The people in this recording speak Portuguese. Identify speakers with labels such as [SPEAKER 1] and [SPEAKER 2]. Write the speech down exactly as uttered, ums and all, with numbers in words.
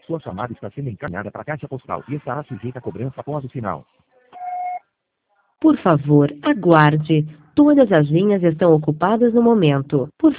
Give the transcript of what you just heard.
[SPEAKER 1] Sua chamada está sendo encaminhada para a caixa postal e estará sujeita a cobrança após o sinal.
[SPEAKER 2] Por favor, aguarde. Todas as linhas estão ocupadas no momento. Por